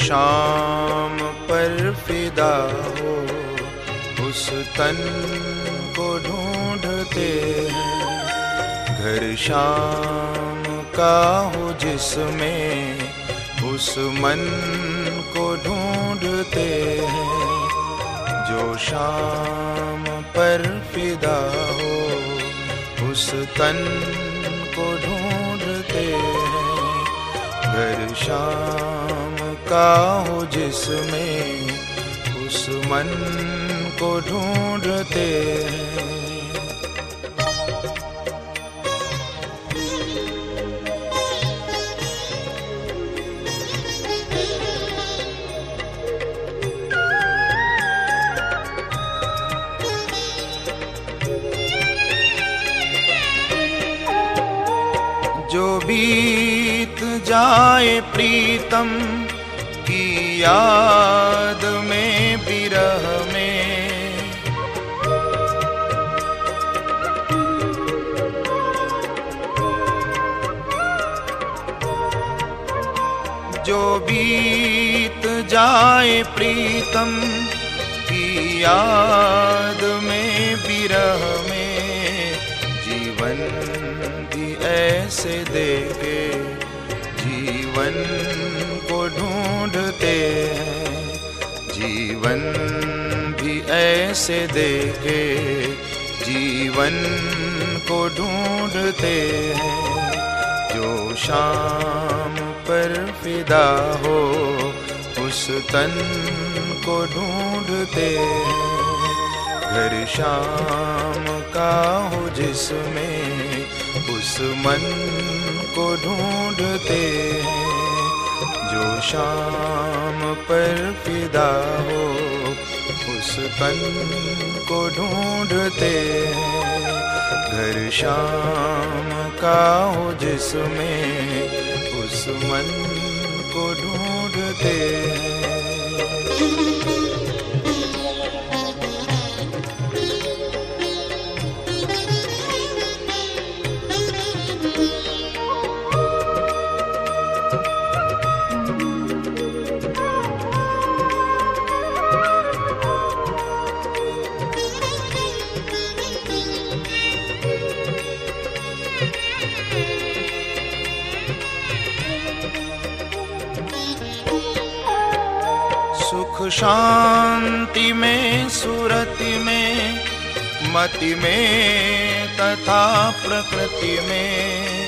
शाम पर फिदा हो उस तन को ढूंढते हैं। घर शाम का हो जिसमें उस मन को ढूंढते हैं। जो शाम पर फिदा हो उस तन को ढूंढते हैं। घर शाम का हो जिसमें उस मन को ढूंढते हैं। जो बीत जाए प्रीतम की याद में विरह में, जो बीत जाए प्रीतम की याद में विरह में, जीवन ऐसे देके जीवन को ढूंढते हैं। जीवन भी ऐसे देके जीवन को ढूंढते हैं। जो शाम पर फिदा हो उस तन को ढूंढते हैं। घर शाम का हो जिसमें उस मन को ढूंढते हैं। जो शाम पर फिदा हो उस तन को ढूंढते हैं। घर शाम का हो जिसमें उस मन को ढूंढते हैं। सुख शांति में सुरति में मति में तथा प्रकृति में,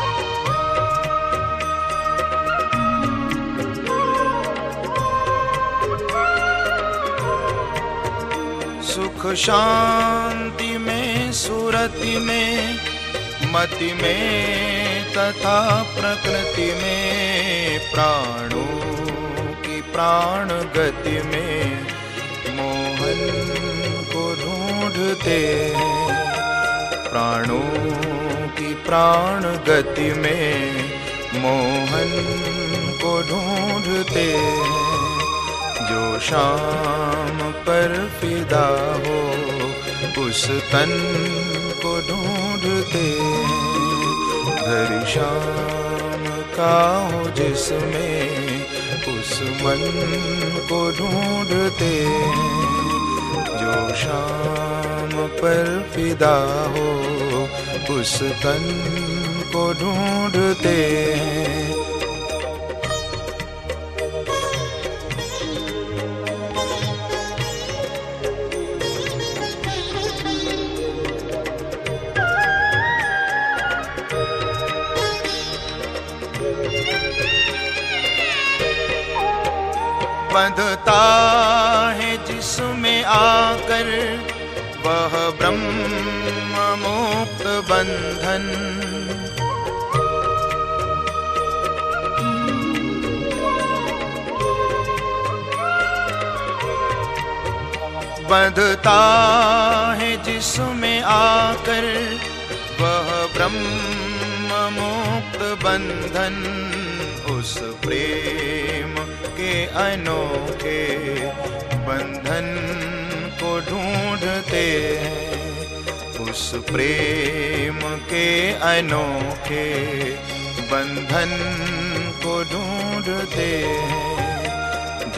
सुख शांति में सुरति में मति में तथा प्रकृति में, प्राणों प्राण गति में मोहन को ढूंढते हैं। प्राणों की प्राण गति में मोहन को ढूंढते हैं। जो शाम पर फिदा हो उस तन को ढूंढते हैं। घर शाम का हो जिसमें उस मन को ढूंढते हैं। जो शाम पर फिदा हो उस तन को ढूंढते हैं। बंधता है जिसमें आकर वह ब्रह्म मुक्त बंधन। बंधता है जिसमें आकर वह ब्रह्म मुक्त बंधन। उस प्रेम के अनोखे बंधन को ढूंढते हैं। उस प्रेम के अनोखे बंधन को ढूंढते हैं।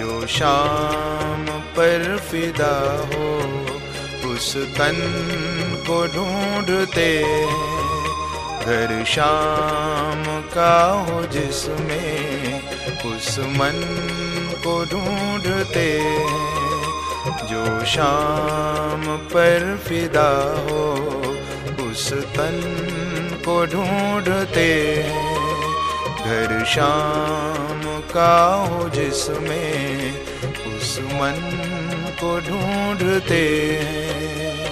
जो शाम पर फिदा हो उस तन को ढूंढते हैं। घर शाम का हो जिसमें उस मन को ढूंढते हैं। जो शाम पर फिदा हो उस तन को ढूंढते हैं। घर शाम का हो जिसमें उस मन को ढूंढते हैं।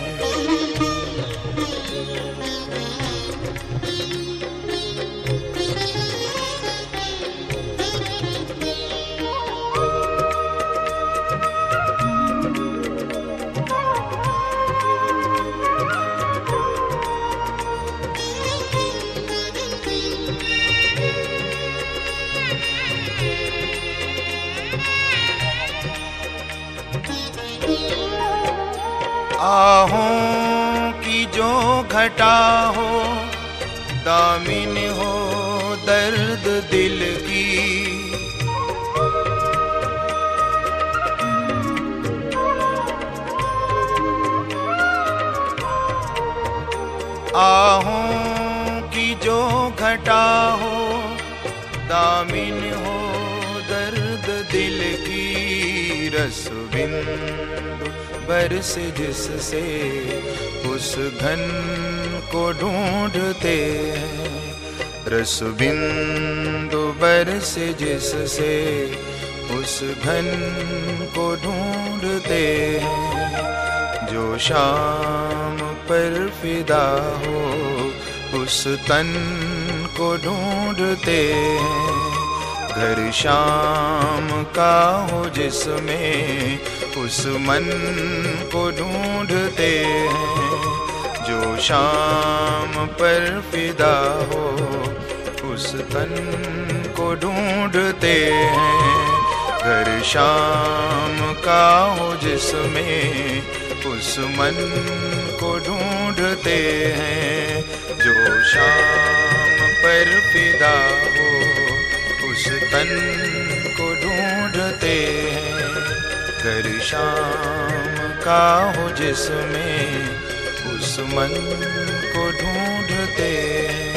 आहों की जो घटा हो दामिन हो दर्द दिल की। आहों की जो घटा हो दामिन हो दर्द दिल की। रस बिंदु बरस जिससे उस घन को ढूंढते हैं। रस बिंदु बरस जिससे उस घन को ढूंढते हैं। जो शाम पर फिदा हो उस तन को ढूंढते हैं। घर शाम का हो जिसमें उस मन को ढूंढते हैं। जो शाम पर फिदा हो उस तन को ढूंढते हैं। घर शाम का हो जिसमें उस मन को ढूंढते हैं। जो शाम पर फिदा हो उस तन को ढूंढते हैं। घर शाम का हो जिसमें उस मन को ढूंढते हैं।